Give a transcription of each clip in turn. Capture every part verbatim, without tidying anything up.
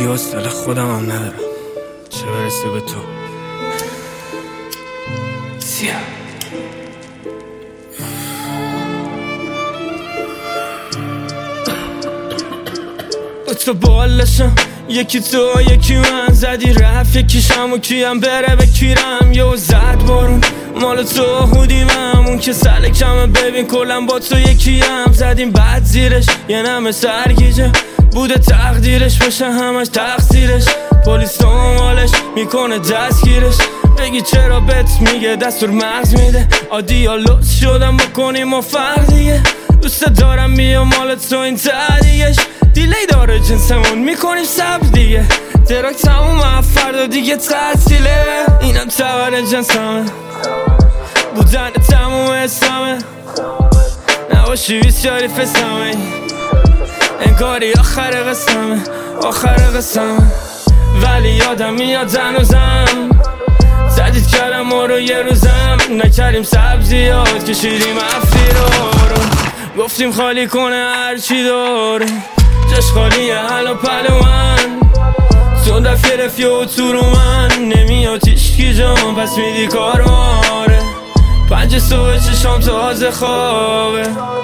حوصله خودم هم ندارم، چه برسه به تو. سیاه تو بالشم، یکی تو یکی من، زدی رفت یکیشم و کیم بره بکیرم. یه زد بارون مال تو هودی من، اون که سلکمه ببین کلم با تو یکیم. زدیم بعد زیرش یه نمه سرگیجه، بوده تقدیرش بشه همش تقصیرش. پلیس دنبالش میکنه دستگیرش، بگی چرا بهت میگه دستور مغز میده. عادی لطف شدم بکنیم و فرق دیگه، دوست دارم بیام مال تو این تدیگش. دیلی داره جنسمون میکنیم سب دیگه، تراک تموم فردا دیگه تعطیله. اینم تبر جنسمه، بودن تموم اسمه، نباشی بیسیاری فسمه، انگاری آخر قسمه آخر قسمه. ولی یادم میاد هنوزم زدید کردم و رو یه روزم نکردیم سبزیات، کشیدیم افتی رو گفتیم خالی کنه هرچی داره، جاش خالیه حالا پلوان. سون دفعه رفی و تو رو من نمیاد تیشکی جان، پس میدی کارواره. پنج صبح چشام تازه خوابه،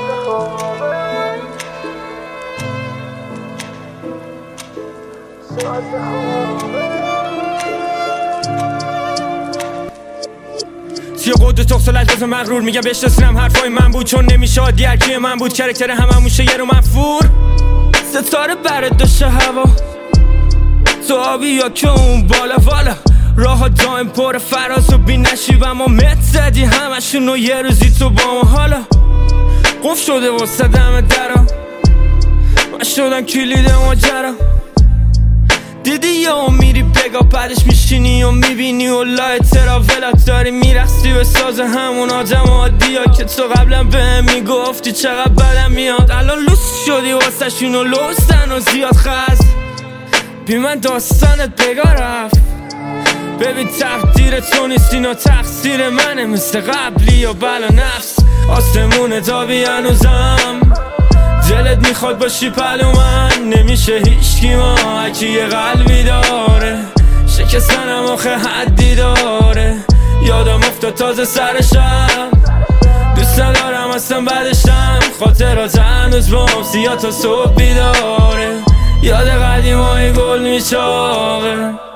توی قدر تخص و لجباز مغرور میگم بهش رسیدم حرفای من بود، چون نمیشه عادی هرکی من بود. کرکتر همه موشه یه رو منفور، ستاره برد داشته هوا تو آبی یا که اون بالا والا. راه ها دایم پر فراز و بی نشیب، اما مت زدی همشون و یه روزی تو با ما. حالا قف شده واسه دم درم، من شدم کلید ماجرا. دیدی یا میری بگا بعدش میشینی و میبینی و لای تراولات داری میرخصی به ساز همون آدم عادی ها که تو قبلا به میگفتی چقدر بدم میاد. الان لوس شدی واسه شون و لوستن و زیاد خز بی من داستانت بگا رفت. ببین تقدیر تو نیست اینا تقصیر منه، مثل قبلی یا بلا نفس آسمون تابی هنوزم. دلت میخواد باشی پلو من، نمیشه هیچکی ما هرکی یه قلبی داره. شکستنم آخه حدی داره، یادم افتاد تازه سرشم. دوست ندارم اصلا بعدشم، خاطرات هنوز بام سیاه تا صبح بیداره. یاد قدیمای گل میچاقه.